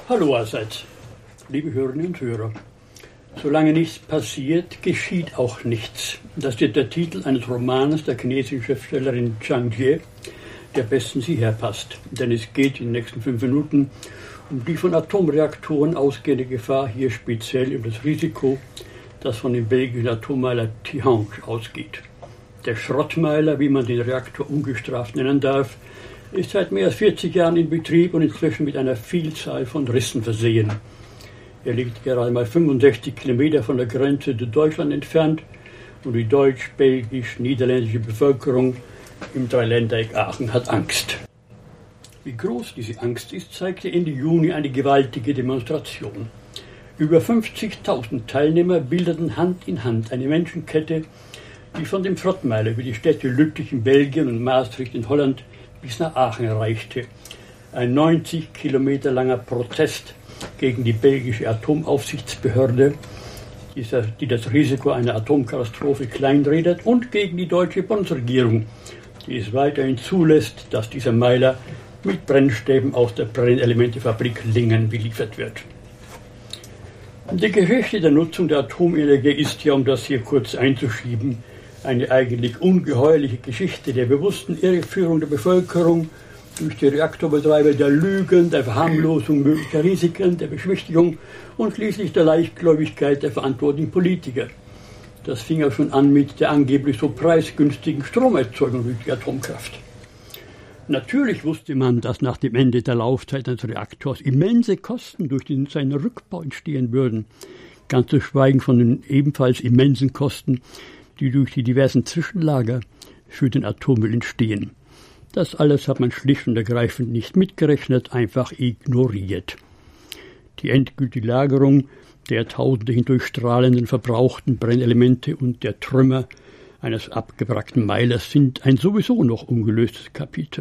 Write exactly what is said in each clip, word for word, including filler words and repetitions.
Hallo allerseits, liebe Hörerinnen und Hörer. Solange nichts passiert, geschieht auch nichts. Das ist der Titel eines Romans der chinesischen Schriftstellerin Zhang Jie, der bestens hierher passt. Denn es geht in den nächsten fünf Minuten um die von Atomreaktoren ausgehende Gefahr, hier speziell um das Risiko, das von dem belgischen Atommeiler Tihange ausgeht. Der Schrottmeiler, wie man den Reaktor ungestraft nennen darf, ist seit mehr als vierzig Jahren in Betrieb und inzwischen mit einer Vielzahl von Rissen versehen. Er liegt gerade mal fünfundsechzig Kilometer von der Grenze zu Deutschland entfernt und die deutsch-belgisch-niederländische Bevölkerung im Dreiländereck Aachen hat Angst. Wie groß diese Angst ist, zeigte Ende Juni eine gewaltige Demonstration. Über fünfzigtausend Teilnehmer bildeten Hand in Hand eine Menschenkette, die von dem Schrottmeiler über die Städte Lüttich in Belgien und Maastricht in Holland bis nach Aachen reichte. Ein neunzig Kilometer langer Protest gegen die belgische Atomaufsichtsbehörde, die das Risiko einer Atomkatastrophe kleinredet, und gegen die deutsche Bundesregierung, die es weiterhin zulässt, dass dieser Meiler mit Brennstäben aus der Brennelementefabrik Lingen beliefert wird. Die Geschichte der Nutzung der Atomenergie ist ja, um das hier kurz einzuschieben, eine eigentlich ungeheuerliche Geschichte der bewussten Irreführung der Bevölkerung durch die Reaktorbetreiber, der Lügen, der Verharmlosung möglicher Risiken, der Beschwichtigung und schließlich der Leichtgläubigkeit der verantwortlichen Politiker. Das fing ja schon an mit der angeblich so preisgünstigen Stromerzeugung durch die Atomkraft. Natürlich wusste man, dass nach dem Ende der Laufzeit eines Reaktors immense Kosten durch den, seinen Rückbau entstehen würden, ganz zu schweigen von den ebenfalls immensen Kosten, die durch die diversen Zwischenlager für den Atommüll entstehen. Das alles hat man schlicht und ergreifend nicht mitgerechnet, einfach ignoriert. Die endgültige Lagerung der tausende hindurchstrahlenden verbrauchten Brennelemente und der Trümmer eines abgewrackten Meilers sind ein sowieso noch ungelöstes Kapitel.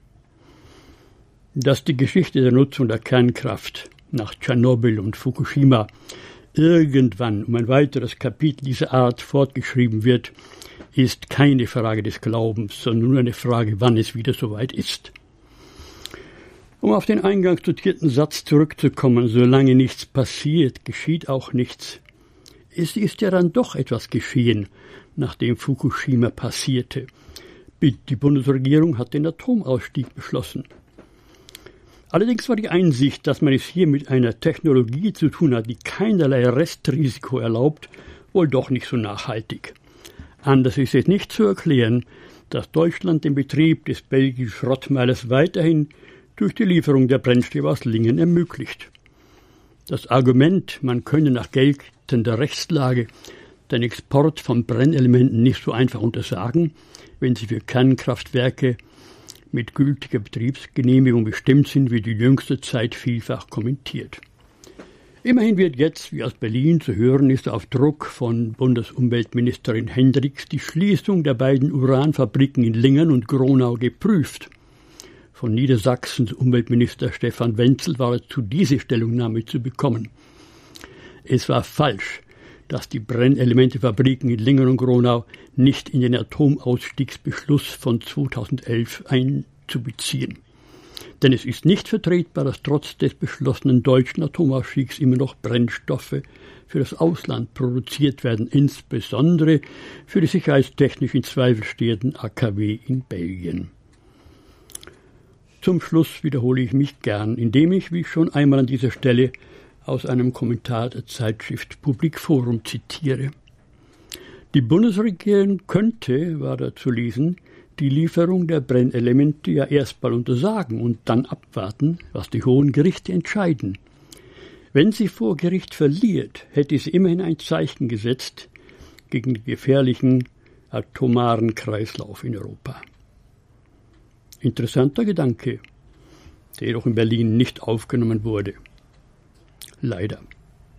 Dass die Geschichte der Nutzung der Kernkraft nach Tschernobyl und Fukushima irgendwann um ein weiteres Kapitel dieser Art fortgeschrieben wird, ist keine Frage des Glaubens, sondern nur eine Frage, wann es wieder soweit ist. Um auf den eingangs zitierten Satz zurückzukommen, solange nichts passiert, geschieht auch nichts. Es ist ja dann doch etwas geschehen, nachdem Fukushima passierte. Die Bundesregierung hat den Atomausstieg beschlossen. Allerdings war die Einsicht, dass man es hier mit einer Technologie zu tun hat, die keinerlei Restrisiko erlaubt, wohl doch nicht so nachhaltig. Anders ist es nicht zu erklären, dass Deutschland den Betrieb des belgischen Schrottmeilers weiterhin durch die Lieferung der Brennstäbe aus Lingen ermöglicht. Das Argument, man könne nach geltender Rechtslage den Export von Brennelementen nicht so einfach untersagen, wenn sie für Kernkraftwerke mit gültiger Betriebsgenehmigung bestimmt sind, wird die jüngste Zeit vielfach kommentiert. Immerhin wird jetzt, wie aus Berlin zu hören ist, auf Druck von Bundesumweltministerin Hendricks die Schließung der beiden Uranfabriken in Lingen und Gronau geprüft. Von Niedersachsens Umweltminister Stefan Wenzel war zu dieser Stellungnahme zu bekommen. Es war falsch, dass die Brennelementefabriken in Lingen und Gronau nicht in den Atomausstiegsbeschluss von zweitausendelf einzubeziehen. Denn es ist nicht vertretbar, dass trotz des beschlossenen deutschen Atomausstiegs immer noch Brennstoffe für das Ausland produziert werden, insbesondere für die sicherheitstechnisch in Zweifel stehenden A K W in Belgien. Zum Schluss wiederhole ich mich gern, indem ich, wie schon einmal an dieser Stelle, aus einem Kommentar der Zeitschrift Public Forum zitiere. Die Bundesregierung könnte, war da zu lesen, die Lieferung der Brennelemente ja erstmal untersagen und dann abwarten, was die hohen Gerichte entscheiden. Wenn sie vor Gericht verliert, hätte sie immerhin ein Zeichen gesetzt gegen den gefährlichen atomaren Kreislauf in Europa. Interessanter Gedanke, der jedoch in Berlin nicht aufgenommen wurde. Leider.